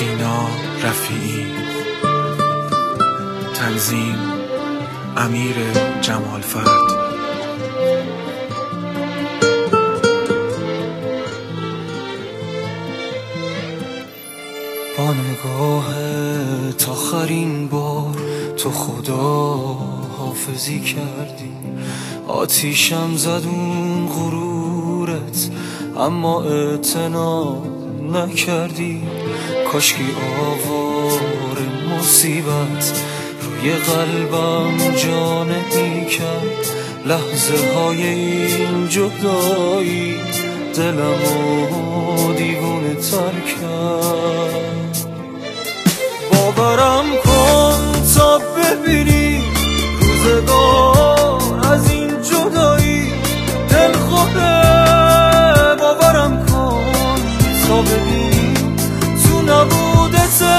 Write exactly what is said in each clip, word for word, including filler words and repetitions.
سینا رفیعی، تنظیم امیر جمالفرد. با نگاهت آخرین بار تو خدا حافظی کردی، آتیشم زد اون غرورت اما اعتنا نکردی. کاشکی آوار مصیبت روی قلبم جا نمی‌کرد، لحظه های این جدایی دلمو دیوونه تر کرد. باورم کن تا ببینی روزگار از این جدایی دلخوره. باورم کن تا ببینی تو نبوده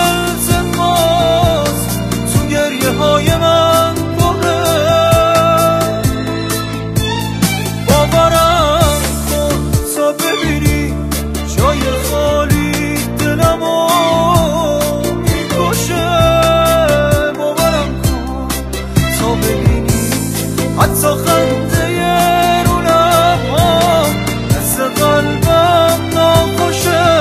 التماس تو گریه های من باره. باورم کن تا ببینی جای خالی دلمو میکشه. باورم کن تا ببینی حتی خنده رو لبام مثل قلبم ناخوشه.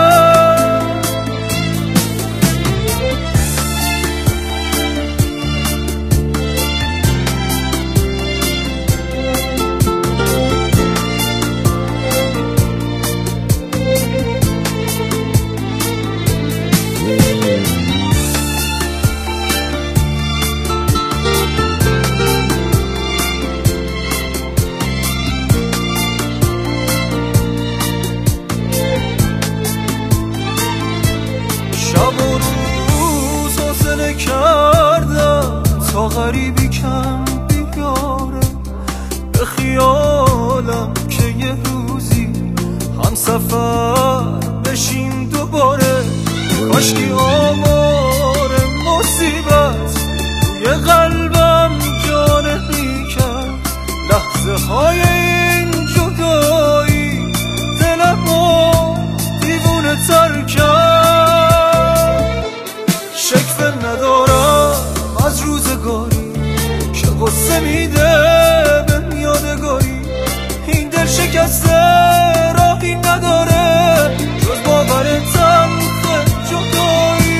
شب و روز حوصله کردم تا غریبی کم بیاره. به خیالم که یه روزی هم سفر بشیم دوباره. کاشکی آوار مصیبت توی قلبم جا نمی‌کرد، لحظه های این جدایی دلمو دیوونه تر کرد. شکوه ندارم از روزگاری که قصه میده به یادگاری. این دل شکسته راهی نداره جز باور تلخ جدایی.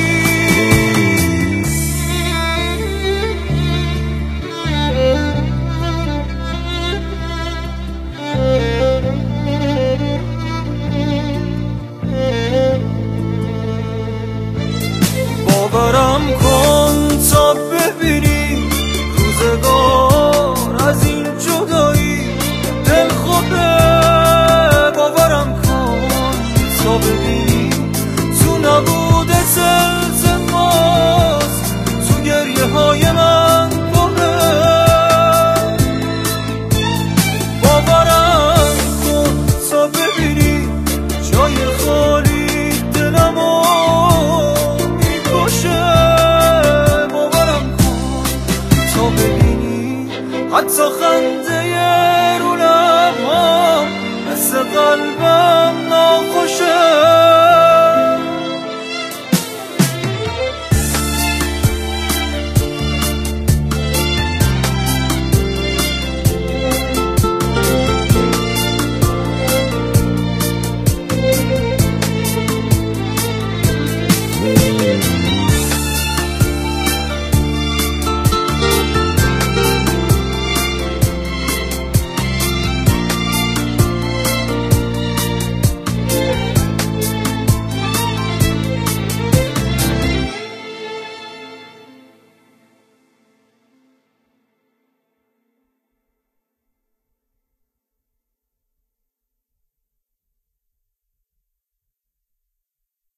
باورم کن تا ببینی روزگار از این جدایی دلخوره. باورم کن تا ببینی تو نبوده التماس تو گریه های من باره. باورم کن تا ببینی جای خالی دلمو حتی خنده رو لبام مثل قلب